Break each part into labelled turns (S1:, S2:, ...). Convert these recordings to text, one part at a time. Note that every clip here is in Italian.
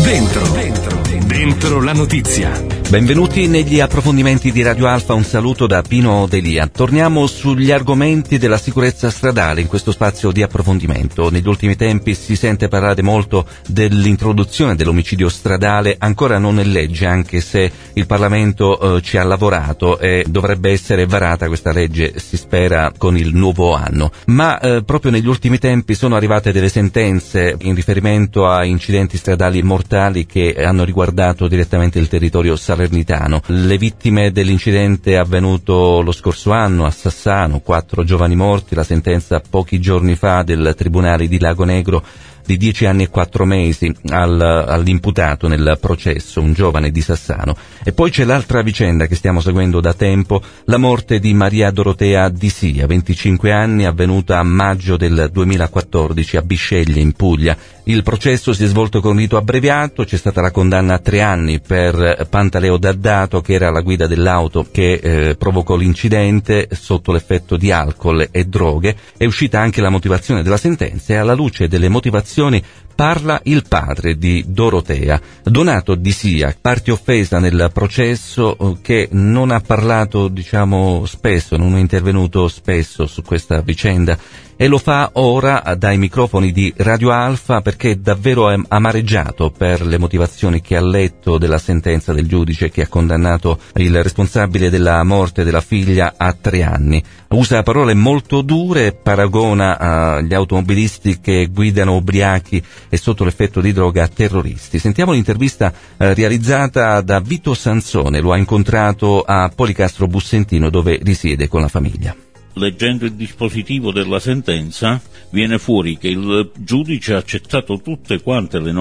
S1: Dentro la notizia.
S2: Benvenuti negli approfondimenti di Radio Alfa, un saluto da Pino Delia. Torniamo sugli argomenti della sicurezza stradale in questo spazio di approfondimento. Negli ultimi tempi si sente parlare molto dell'introduzione dell'omicidio stradale, ancora non è legge, anche se il Parlamento ci ha lavorato e dovrebbe essere varata questa legge, si spera, con il nuovo anno. Ma proprio negli ultimi tempi sono arrivate delle sentenze in riferimento a incidenti stradali mortali che hanno riguardato direttamente il territorio salernitano. Le vittime dell'incidente avvenuto lo scorso anno a Sassano, 4 giovani morti, la sentenza pochi giorni fa del Tribunale di Lago Negro di 10 anni e 4 mesi all'imputato nel processo, un giovane di Sassano. E poi c'è l'altra vicenda che stiamo seguendo da tempo, la morte di Maria Dorotea Di Sia, 25 anni, avvenuta a maggio del 2014 a Bisceglie in Puglia. Il processo si è svolto con rito abbreviato, c'è stata la condanna a 3 anni per Pantaleo D'Addato, che era alla guida dell'auto che provocò l'incidente sotto l'effetto di alcol e droghe. È uscita anche la motivazione della sentenza e alla luce delle motivazioni parla il padre di Dorotea, Donato Di Sia, parte offesa nel processo, che non ha parlato, spesso, non è intervenuto spesso su questa vicenda e lo fa ora dai microfoni di Radio Alfa perché è davvero amareggiato per le motivazioni che ha letto della sentenza del giudice che ha condannato il responsabile della morte della figlia a 3 anni. Usa parole molto dure, paragona gli automobilisti che guidano ubriachi e sotto l'effetto di droga a terroristi. Sentiamo l'intervista realizzata da Vito Sansone, lo ha incontrato a Policastro Bussentino dove risiede con la famiglia.
S3: Leggendo il dispositivo della sentenza viene fuori che il giudice ha accettato tutte quante le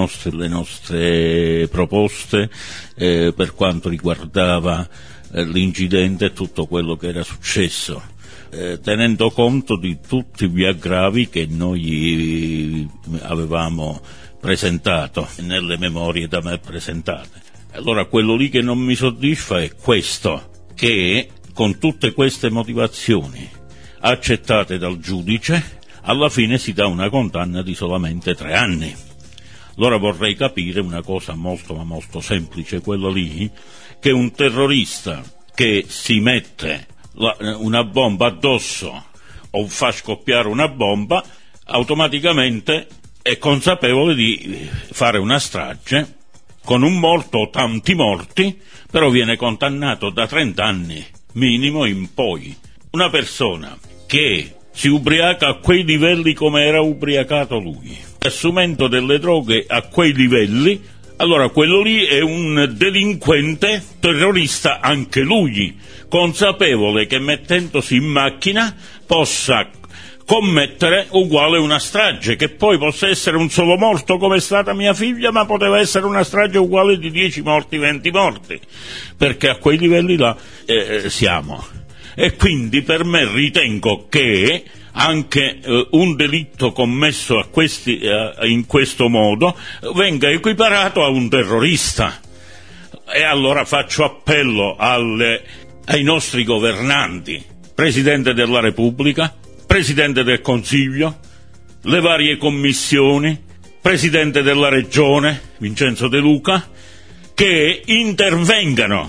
S3: nostre proposte per quanto riguardava l'incidente e tutto quello che era successo, tenendo conto di tutti gli aggravi che noi avevamo presentato nelle memorie da me presentate. Allora quello lì che non mi soddisfa è questo, che con tutte queste motivazioni accettate dal giudice, alla fine si dà una condanna di solamente 3 anni. Allora vorrei capire una cosa molto ma molto semplice, quella lì, che un terrorista che si mette una bomba addosso o fa scoppiare una bomba, automaticamente è consapevole di fare una strage con un morto o tanti morti, però viene condannato da 30 anni minimo in poi. Una persona che si ubriaca a quei livelli come era ubriacato lui, assumendo delle droghe a quei livelli, allora quello lì è un delinquente terrorista anche lui, consapevole che mettendosi in macchina possa commettere uguale una strage, che poi possa essere un solo morto come è stata mia figlia, ma poteva essere una strage uguale di 10 morti, 20 morti, perché a quei livelli là siamo. E quindi per me ritengo che anche un delitto commesso in questo modo venga equiparato a un terrorista. E allora faccio appello ai nostri governanti, Presidente della Repubblica, Presidente del Consiglio, le varie commissioni, Presidente della Regione, Vincenzo De Luca, che intervengano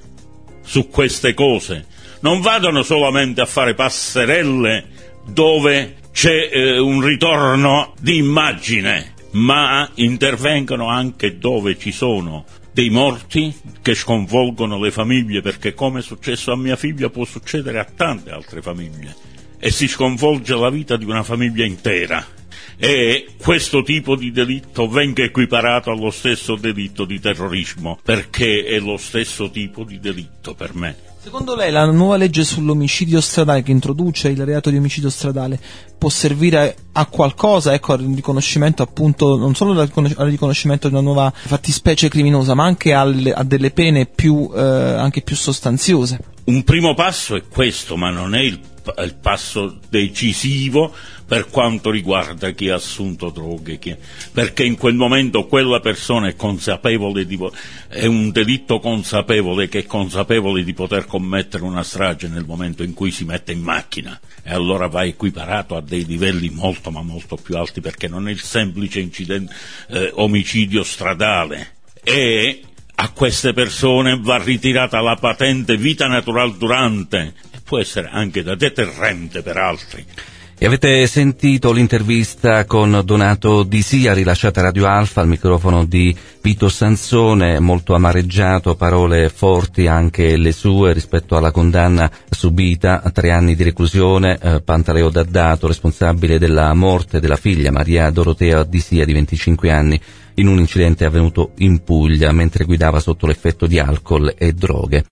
S3: su queste cose. Non vadano solamente a fare passerelle dove c'è un ritorno di immagine, ma intervengano anche dove ci sono dei morti che sconvolgono le famiglie, perché come è successo a mia figlia può succedere a tante altre famiglie e si sconvolge la vita di una famiglia intera. E questo tipo di delitto venga equiparato allo stesso delitto di terrorismo, perché è lo stesso tipo di delitto per me.
S4: Secondo lei la nuova legge sull'omicidio stradale, che introduce il reato di omicidio stradale, può servire a qualcosa, al riconoscimento appunto, non solo al riconoscimento di una nuova fattispecie criminosa, ma anche a delle pene anche più sostanziose?
S3: Un primo passo è questo, ma non è il passo decisivo per quanto riguarda chi ha assunto droghe, perché in quel momento quella persona è consapevole è un delitto consapevole, che è consapevole di poter commettere una strage nel momento in cui si mette in macchina, e allora va equiparato a dei livelli molto ma molto più alti, perché non è il semplice omicidio stradale, e a queste persone va ritirata la patente vita naturale durante, e può essere anche da deterrente per altri.
S2: E avete sentito l'intervista con Donato Di Sia, rilasciata a Radio Alfa, al microfono di Vito Sansone, molto amareggiato, parole forti anche le sue rispetto alla condanna subita a 3 anni di reclusione. Pantaleo D'Addato, responsabile della morte della figlia Maria Dorotea Di Sia di 25 anni in un incidente avvenuto in Puglia mentre guidava sotto l'effetto di alcol e droghe.